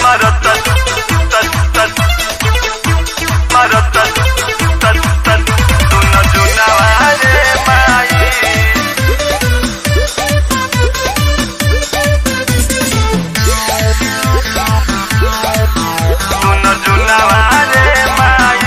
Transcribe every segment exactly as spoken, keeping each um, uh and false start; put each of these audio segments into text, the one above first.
Marata, tat, tat, marata, tat, tat, tuna tuna wale mai. Tuna tuna wale mai.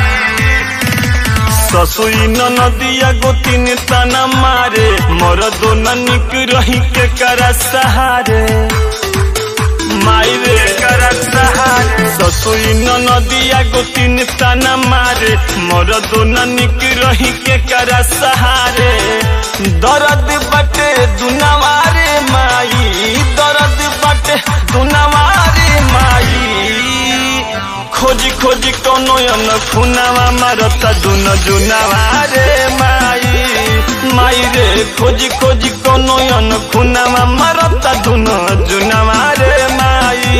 Sassui नदिया गोतिन तना मारे मोर दो निक रही के करा सहारे माई रे करा सहारे ससुई नदिया गोतिन तना मारे मोर दो निक रही के करा सहारे दर्द बटे दुनवारे माई दर्द बटे दुनवारे माई खोजी खोजी कोनो यन खुनावा मारता दुन जुनावा रे माई माई रे खोजी खोजी कोनो यन खुनावा मारता दुन जुनावा रे माई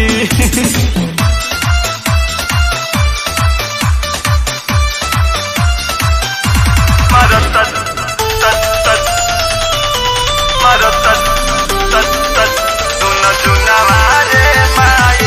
मारता तत तत मारता तत तत दुन जुनावा रे माई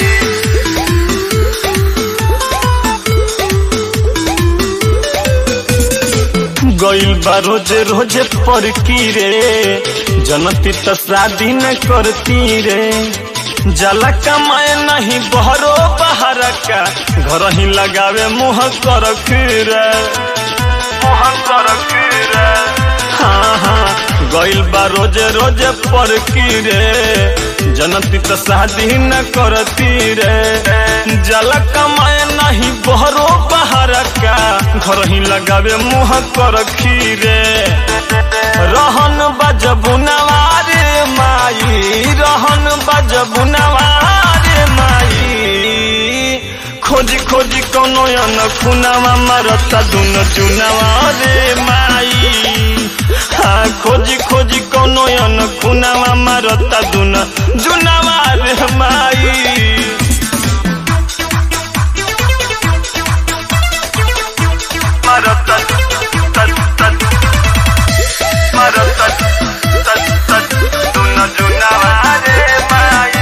गइल बा रोजे रोजे परकी रे जनती त शादी न करती रे जला कमाए नहीं बहरो बाहर का घर ही लगावे मुँह कर रे मुँह कर रे हाँ हाँ गइल बा रोजे रोजे परकी रे जनती त शादी न करती रे जला कमाए नहीं बहरो बाहर का घर ही लगावे मुँह कर खीरे रहन बजबुनवारे माई रहन बजबुनवारे माई खोजी खोजी कोनो यन खुनावा मारता दुन चुनावारे माई हाँ खोजी खोजी कोनो यन खुनावा मारता दुन जुनावारे माई Marata, tat, tat, marata, tat, tat, tuna tuna wale mai.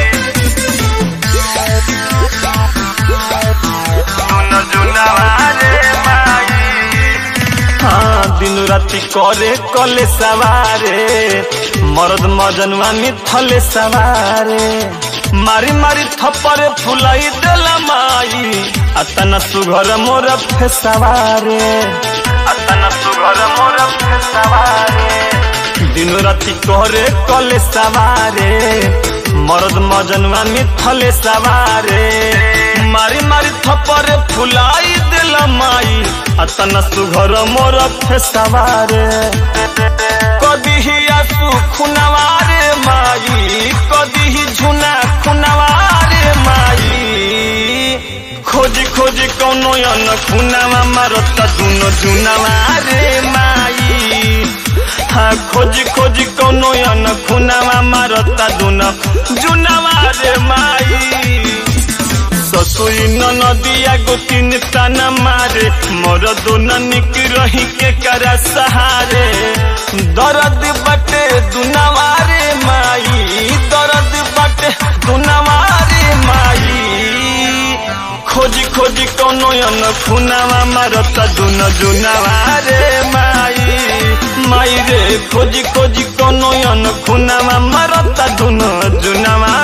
Tuna tuna wale mai. हाँ दिन राति करे कले सवारे मर्द मजनवा मिथले सवारे मारी मारी थप्पड़ फुलाई देला माई अतना सुघर मोर फेसवारे अतना सुघर मोर फेसवारे दिन राति करे कले सवारे मर्द मजनवा मिथले सवारे मारी मारी थप्पड़ फुलाई देला माई अतना सुघर मोर फेसवारे कदी ही आंसू खुनवारे माई कदी ही झुना खुनवारे माई खोजी खोजी कोनो यन खुनावा मारता दुनो जुनावारे माई हाँ खोजी खोजी कोनो यन खुनावा मारता दुनो जुनावारे माई ससुई नदिया गोतिन तना मारे मोर दो निक रही के करा सहारे दर्द बटे दुनवारे माई दर्द बटे दुनवारे माई खोजी खोजी कोनो यन खुनावा मारता दुन जुनावारे माई माई रे खोजी खोजी कोनो यन खुनावा मारता दुन जुनावा